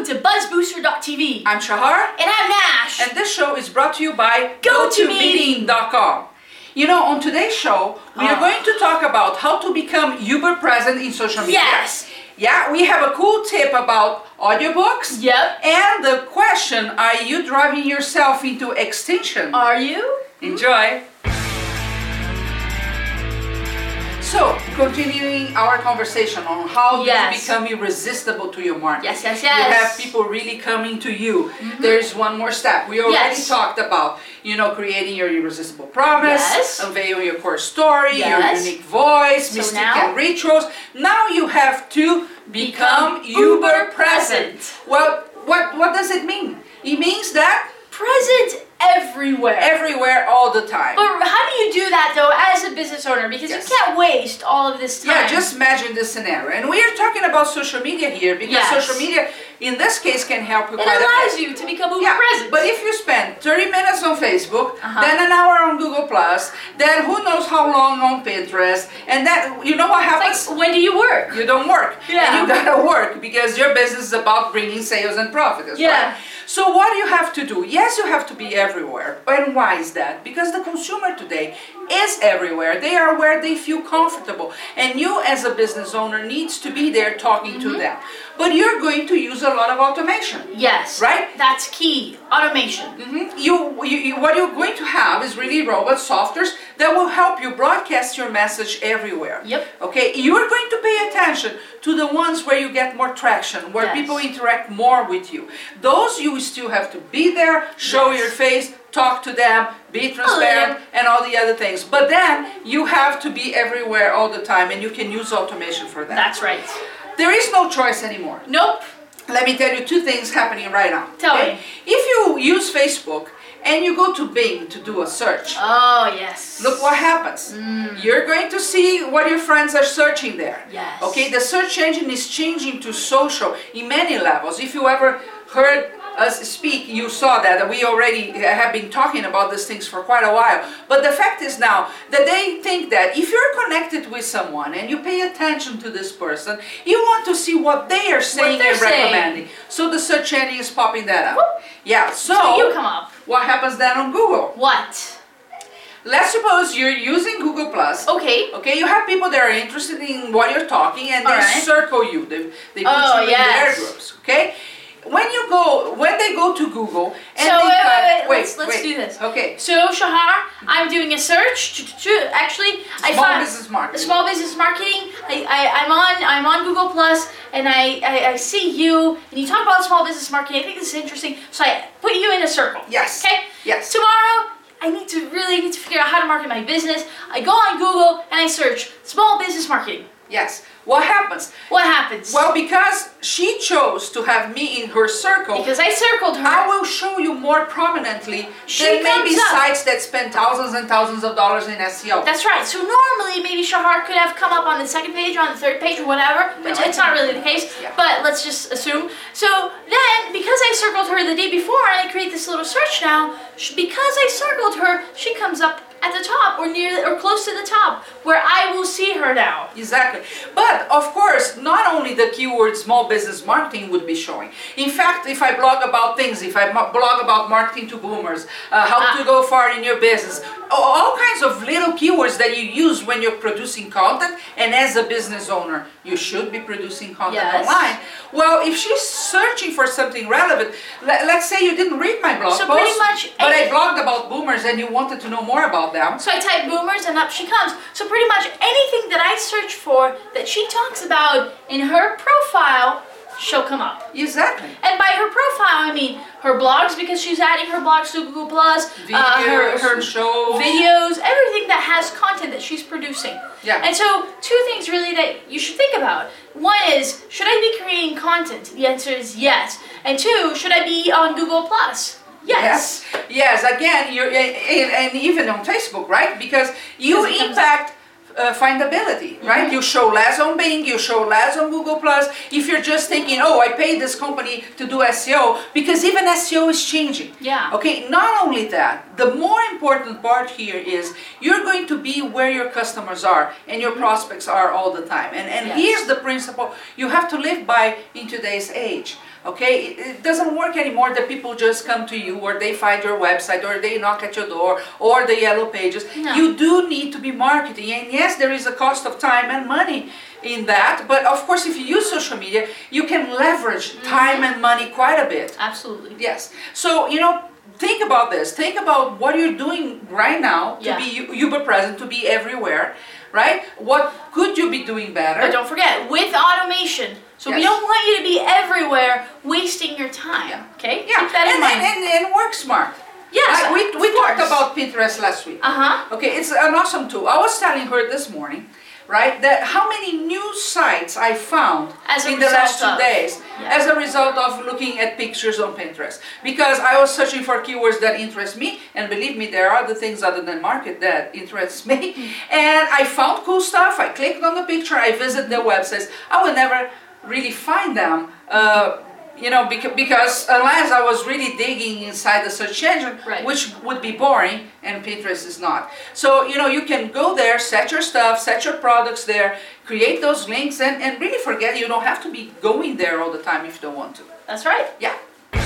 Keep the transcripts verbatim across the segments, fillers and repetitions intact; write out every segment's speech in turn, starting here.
to Buzz Booster dot T V. I'm Shahar. And I'm Nash. And this show is brought to you by Go To Meeting dot com. You know, on today's show, we are Oh. going to talk about how to become uber present in social media. Yes. Yeah, we have a cool tip about audiobooks. Yep. And the question, are you driving yourself into extinction? Are you? Enjoy. So, continuing our conversation on how Yes. to become irresistible to your market. Yes, yes, You yes. have people really coming to you. There's one more step. We already Yes. talked about, you know, creating your irresistible promise, Yes. unveiling your core story, Yes. your unique voice, So mystique now- and rituals. Now you have to become, Become uber uber present. present. Well, what, what does it mean? It means that Present everywhere. everywhere, all the time. But how do you do that though as a business owner? Because Yes. you can't waste all of this time. Yeah, just imagine this scenario. And we are talking about social media here because Yes. social media, in this case, can help you It quite a allows bit. you to become uber Yeah, present. but if you spend thirty minutes on Facebook, Uh-huh. then an hour on Google Plus, then who knows how long on Pinterest, and then you know what happens? It's like, when do you work? You don't work. Yeah. And you gotta work because your business is about bringing sales and profits, Yeah. right? So what do you have to do? Yes, you have to be everywhere. And why is that? Because the consumer today is everywhere. They are where they feel comfortable. And you as a business owner needs to be there talking to them. But you're going to use a lot of automation. Yes. Right? That's key. Automation. Mhm. You, you, you, what you're going to have is really robot softwares that will help you broadcast your message everywhere. Yep. Okay, you're going to pay attention to the ones where you get more traction, where Yes. people interact more with you. Those you still have to be there, show Yes. your face, talk to them, be transparent, and all the other things. But then you have to be everywhere all the time, and you can use automation for that. That's right. There is no choice anymore. Nope. Let me tell you two things happening right now. Tell me. If you use Facebook and you go to Bing to do a search, Oh, yes. look what happens. You're going to see what your friends are searching there. Yes. Okay, the search engine is changing to social in many levels. If you ever heard us speak, you saw that we already have been talking about these things for quite a while. But the fact is now that they think that if you're connected with someone and you pay attention to this person, you want to see what they are saying they're and saying. recommending. So the search engine is popping that up. Whoop. Yeah, so, So you come up. what happens then on Google? What? Let's suppose you're using Google Plus. Okay. Okay, you have people that are interested in what you're talking and they Alright. circle you. They, they put Oh, you in their yes. groups. Okay? When you go, when they go to Google and So they wait, type- wait, wait, let's, let's do this. Okay. So Shahar, I'm doing a search. To, to, actually, I Small found business marketing. Small business marketing. I, I I'm on I'm on Google Plus, and I, I I see you, and you talk about small business marketing. I think this is interesting. So I put you in a circle. Yes. Okay. Yes. Tomorrow, I need to really need to figure out how to market my business. I go on Google and I search small business marketing. Yes. What happens? What happens? Well, because she chose to have me in her circle, because I circled her. I will show you more prominently She than maybe comes up. sites that spend thousands and thousands of dollars in S E O. That's right. So normally maybe Shahar could have come up on the second page or on the third page or whatever, which No, it's not really the case, Yeah. but let's just assume. So then, because I circled her the day before and I create this little search now, sh- because I circled her, she comes up at the top or near or close to the top where I will see her now. Exactly. But of course, not only the keyword small business marketing would be showing. In fact, if I blog about things, if I mo- blog about marketing to boomers, uh, how Ah. to go far in your business, a- all kinds of little keywords that you use when you're producing content, and as a business owner, you should be producing content Yes. online. Well, if she's searching for something relevant, let, let's say you didn't read my blog So post, pretty much but I any- blogged about boomers and you wanted to know more about them. So I type boomers and up she comes. So pretty much anything that I search for that she talks about in her profile, she'll come up. Exactly. And by her profile, I mean her blogs because she's adding her blogs to Google Plus, uh, her, Videos, her shows. videos, everything that has content that she's producing. Yeah. And so, two things really that you should think about. One is, should I be creating content? The answer is yes. And two, should I be on Google Plus? Yes. Yes, yes. Again, you're and, and even on Facebook, right? Because you Because it comes impact uh, findability, right? You show less on Bing, you show less on Google Plus. If you're just thinking, oh, I paid this company to do S E O, because even S E O is changing. Yeah. Okay. Not only that, the more important part here is you're going to be where your customers are and your prospects are all the time. And and Yes. here's the principle you have to live by in today's age. Okay, it, it doesn't work anymore that people just come to you, or they find your website, or they knock at your door, or the yellow pages. No. You do need to be marketing, and yes, there is a cost of time and money in that, but of course if you use social media, you can leverage mm-hmm. time and money quite a bit. Absolutely. Yes. So, you know, think about this. Think about what you're doing right now to yeah. be uber present, to be everywhere, right? What could you be doing better? But don't forget, with automation. So yes. we don't want you to be everywhere wasting your time. Yeah. Okay? Yeah. Keep that in and, mind. And, and, and work smart. Yes. I, we we course. talked about Pinterest last week. Uh-huh. Okay, it's an awesome tool. I was telling her this morning, right, that how many new sites I found as in the last two of, days yeah. as a result of looking at pictures on Pinterest. Because I was searching for keywords that interest me, and believe me, there are other things other than market that interests me. Mm. And I found cool stuff, I clicked on the picture, I visited their websites. I would never really find them, uh, you know, because, because unless I was really digging inside the search engine, right. which would be boring, and Pinterest is not. So, you know, you can go there, set your stuff, set your products there, create those links, and, and really forget, you don't have to be going there all the time if you don't want to. That's right. Yeah.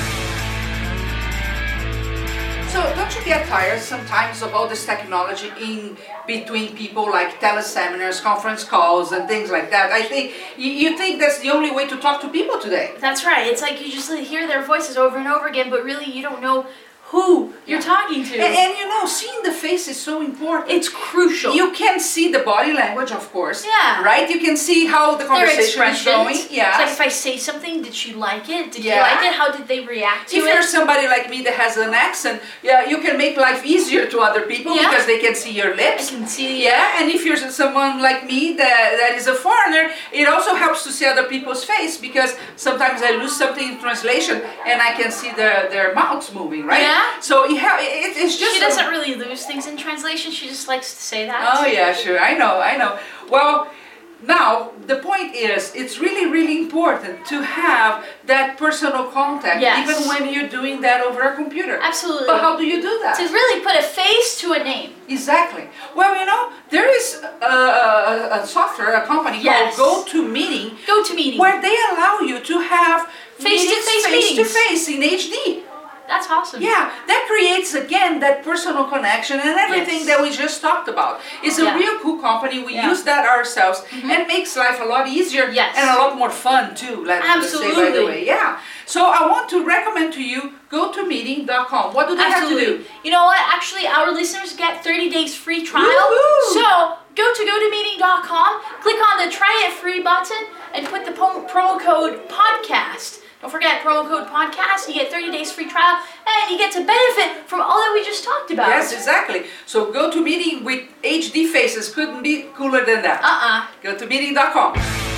So don't you get tired sometimes of all this technology in between people, like teleseminars, conference calls, and things like that? I think you, you think that's the only way to talk to people today. That's right. It's like you just hear their voices over and over again, but really you don't know who you're yeah. talking to. And, and you know, seeing the face is so important. It's crucial. You can see the body language, of course. Yeah. Right? You can see how the conversation is going. Yeah. It's like if I say something, did she like it? Did yeah. you like it? How did they react to if it? If you're somebody like me that has an accent, yeah, you can make life easier to other people yeah. because they can see your lips. I can see. Yeah. And if you're someone like me that, that is a foreigner, it also helps to see other people's face, because sometimes I lose something in translation and I can see their, their mouths moving, right? Yeah. So you have It, it's just she doesn't really lose things in translation. She just likes to say that. Oh yeah, sure. I know, I know. Well, now the point is, it's really, really important to have that personal contact, yes. even when you're doing that over a computer. Absolutely. But how do you do that? To really put a face to a name. Exactly. Well, you know, there is a, a, a software, a company yes. called GoToMeeting. GoToMeeting. Where they allow you to have face-to-face meetings, meetings. face-to-face in H D. That's awesome. Yeah, that creates again that personal connection and everything yes. that we just talked about. It's a yeah. real cool company. We yeah. use that ourselves, mm-hmm. and makes life a lot easier yes. and a lot more fun too. Let, Absolutely. Let's say, by the way. Yeah. So I want to recommend to you go to meeting dot com. What do they Absolutely. have to do? You know what? Actually, our listeners get thirty days free trial. Woo-hoo. So go to go to meeting dot com, click on the try it free button, and put the promo, promo code podcast. Don't forget, promo code podcast, you get thirty days free trial, and you get to benefit from all that we just talked about. Yes, exactly. So go to meeting with H D faces. Couldn't be cooler than that. Uh-uh. Go to meeting dot com.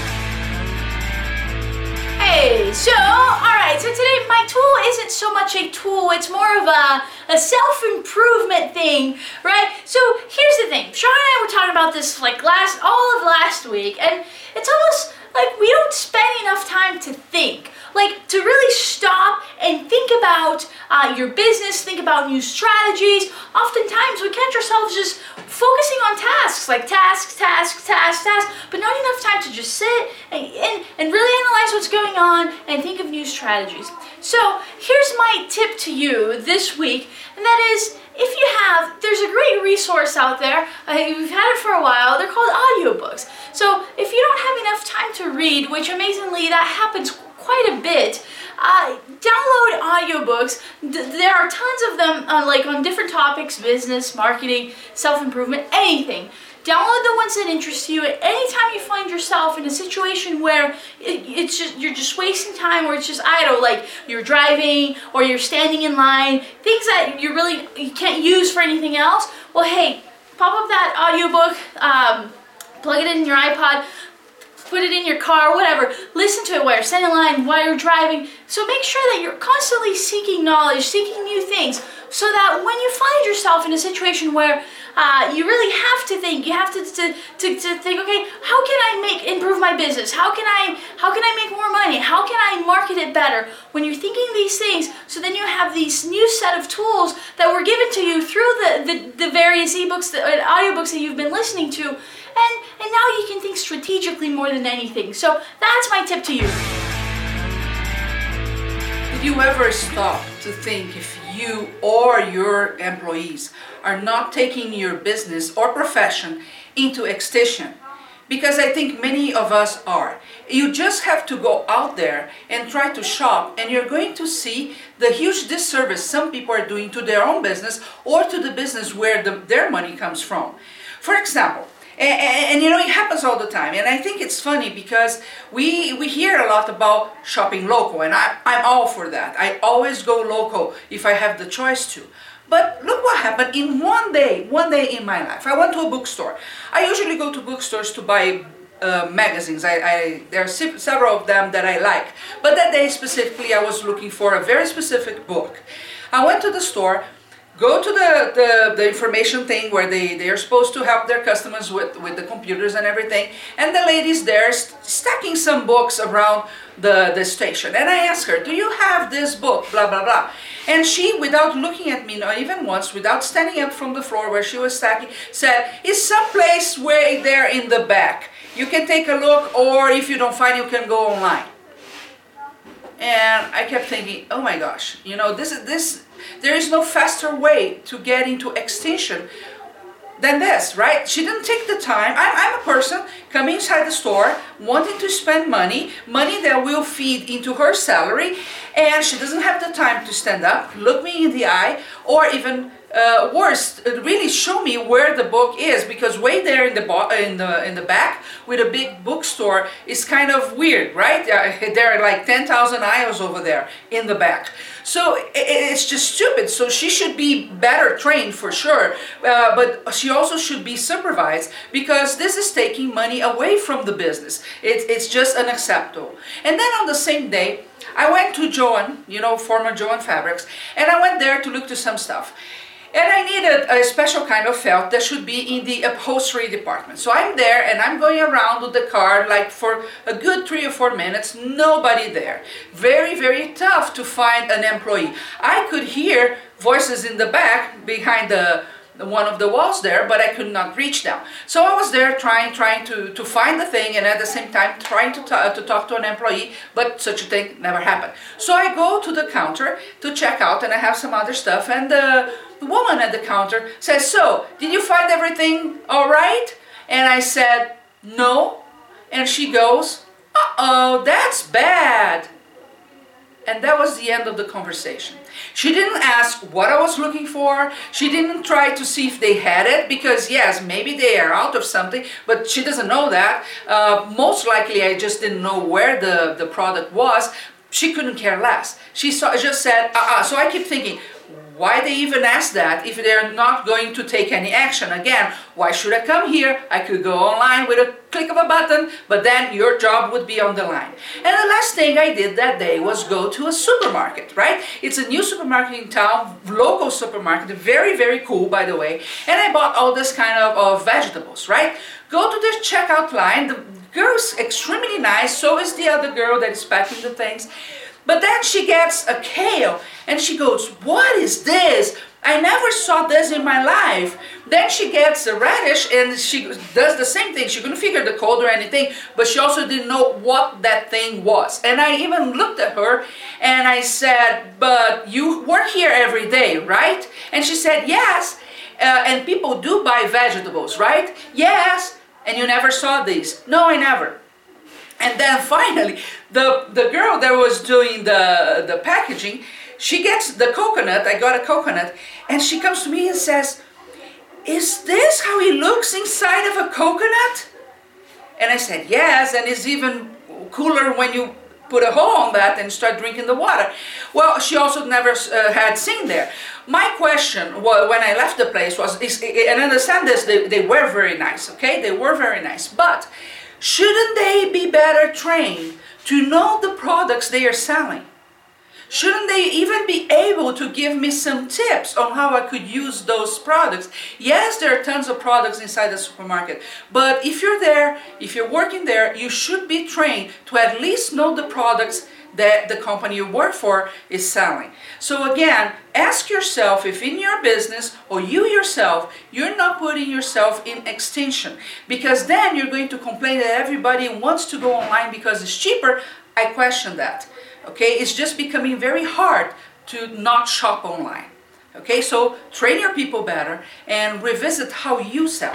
Hey, so, alright, so today my tool isn't so much a tool, it's more of a, a self-improvement thing, right? So here's the thing, Sean and I were talking about this like last, all of last week, and it's almost like we don't spend enough time to think. Like, to really stop and think about uh, your business, think about new strategies. Oftentimes, we catch ourselves just focusing on tasks, like tasks, tasks, tasks, tasks, but not enough time to just sit and, and, and really analyze what's going on and think of new strategies. So, here's my tip to you this week, and that is, if you have, there's a great resource out there, uh, we've had it for a while, they're called audiobooks. So, if you don't have enough time to read, which amazingly that happens quite a bit, uh, download audiobooks. D- there are tons of them, uh, like on different topics, business, marketing, self-improvement, anything. Download the ones that interest you. At any time you find yourself in a situation where it, it's just you're just wasting time, or it's just idle, like you're driving or you're standing in line, things that you really you can't use for anything else. Well, hey, pop up that audiobook, um, plug it in your iPod, put it in your car, whatever. Listen to it while you're standing in line, while you're driving. So make sure that you're constantly seeking knowledge, seeking new things, so that when you find yourself in a situation where uh, you really have to think, you have to, to, to, to think, okay, how can I make improve my business? How can I how can I make more money? How can I market it better? When you're thinking these things, so then you have these new set of tools that were given to you through the, the, the various ebooks, the, uh, audiobooks that you've been listening to, and, and now you can think strategically more than anything. So that's my tip to you. Did you ever stop to think if you or your employees are not taking your business or profession into extinction? Because I think many of us are. You just have to go out there and try to shop, and you're going to see the huge disservice some people are doing to their own business or to the business where the, their money comes from. For example, And, and, and you know, it happens all the time, and I think it's funny because we we hear a lot about shopping local, and I, I'm all for that. I always go local if I have the choice to. But look what happened in one day, one day in my life. I went to a bookstore. I usually go to bookstores to buy uh, magazines. I, I, there are several of them that I like, but that day specifically I was looking for a very specific book. I went to the store, go to the, the, the information thing where they, they are supposed to help their customers with, with the computers and everything, and the lady's there st stacking some books around the, the station. And I asked her, do you have this book, blah, blah, blah. And she, without looking at me, not even once, without standing up from the floor where she was stacking, said, it's someplace way there in the back. You can take a look, or if you don't find it, you can go online. And I kept thinking, oh my gosh, you know, this is this. There is no faster way to get into extinction than this, right? She didn't take the time. I'm, I'm a person coming inside the store, wanting to spend money, money that will feed into her salary, and she doesn't have the time to stand up, look me in the eye, or even uh, worse, really show me where the book is, because way there in the in the in the back with a big bookstore is kind of weird, right? There are like ten thousand aisles over there in the back. So it's just stupid. So she should be better trained for sure, uh, but she also should be supervised, because this is taking money away from the business. It, it's just unacceptable. And then on the same day, I went to Joann, you know, former Joann Fabrics, and I went there to look to some stuff. And I needed a special kind of felt that should be in the upholstery department. So I'm there and I'm going around with the car like for a good three or four minutes, nobody there. Very, very tough to find an employee. I could hear voices in the back behind the one of the walls there, but I could not reach them. So I was there trying trying to, to find the thing, and at the same time trying to, to talk to an employee, but such a thing never happened. So I go to the counter to check out, and I have some other stuff, and the, the woman at the counter says, so, did you find everything all right? And I said, no. And she goes, uh-oh, that's bad. And that was the end of the conversation. She didn't ask what I was looking for. She didn't try to see if they had it, because yes, maybe they are out of something, but she doesn't know that. Uh, most likely I just didn't know where the, the product was. She couldn't care less. She saw, just said, uh-uh. So I keep thinking, why they even ask that if they're not going to take any action? Again, why should I come here? I could go online with a click of a button, but then your job would be on the line. And the last thing I did that day was go to a supermarket, right? It's a new supermarket in town, local supermarket, very, very cool, by the way. And I bought all this kind of, of vegetables, right? Go to the checkout line. The girl's extremely nice, so is the other girl that is packing the things. But then she gets a kale, and she goes, what is this? I never saw this in my life. Then she gets a radish, and she does the same thing. She couldn't figure the code or anything, but she also didn't know what that thing was. And I even looked at her, and I said, but you work here every day, right? And she said, yes. Uh, and people do buy vegetables, right? Yes. And you never saw these? No, I never. And then finally, the, the girl that was doing the, the packaging, she gets the coconut, I got a coconut, and she comes to me and says, is this how it looks inside of a coconut? And I said, yes, and it's even cooler when you put a hole on that and start drinking the water. Well, she also never uh, had seen there. My question well, when I left the place was, is, and understand this, they, they were very nice, okay? They were very nice, but shouldn't they be better trained to know the products they are selling? Shouldn't they even be able to give me some tips on how I could use those products? Yes, there are tons of products inside the supermarket, but if you're there, if you're working there, you should be trained to at least know the products that the company you work for is selling. So again, ask yourself if in your business or you yourself, you're not putting yourself in extinction, because then you're going to complain that everybody wants to go online because it's cheaper. I question that. Okay, it's just becoming very hard to not shop online. Okay, so train your people better and revisit how you sell.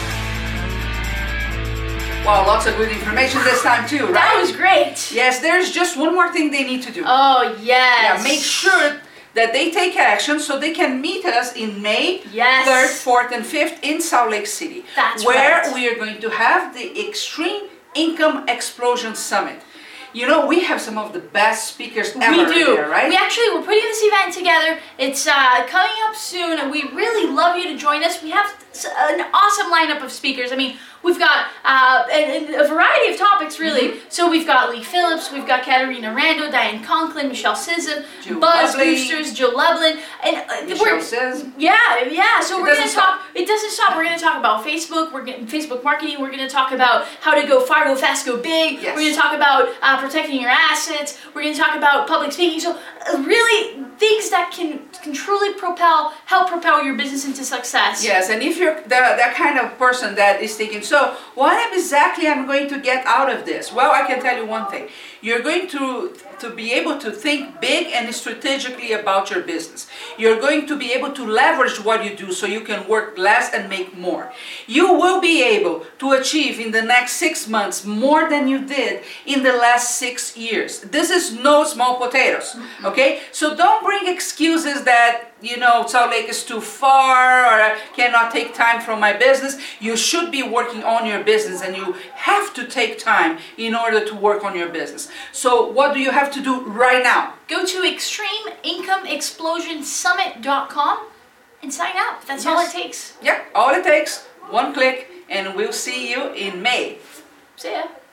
Wow, lots of good information this time too, right? That was great. Yes, there's just one more thing they need to do. Oh, yes. Yeah, make sure that they take action so they can meet us in May Yes. third, fourth, and fifth in Salt Lake City. That's where right. we are going to have the Extreme Income Explosion Summit. You know, we have some of the best speakers ever We do. there, right? We actually, we're putting this event together. It's uh, coming up soon, and we really love you to join us. We have s- an awesome lineup of speakers. I mean, we've got uh, a, a variety of topics, really. Mm-hmm. So we've got Lee Phillips, we've got Katarina Rando, Diane Conklin, Michelle Sisson, Jill Buzz Lublin. Boosters, Joe Lublin, and uh, Michelle we're says. yeah, yeah. So It we're gonna doesn't talk. It doesn't stop. We're gonna talk about Facebook. We're getting Facebook marketing. We're gonna talk about how to go far, go fast, go big. Yes. We're gonna talk about uh, protecting your assets. We're gonna talk about public speaking. So uh, really things that can can truly propel, help propel your business into success. Yes, and if you're the, that kind of person that is thinking, so what exactly am I going to get out of this? Well, I can tell you one thing. You're going to to be able to think big and strategically about your business. You're going to be able to leverage what you do so you can work less and make more. You will be able to achieve in the next six months more than you did in the last six years. This is no small potatoes, okay? So don't bring excuses that, you know, Salt Lake is too far or I cannot take time from my business. You should be working on your business, and you have to take time in order to work on your business. So what do you have to do right now? Go to extreme income explosion summit dot com and sign up. That's all it Yes. takes. Yeah, all it takes, one click, and we'll see you in May. See ya.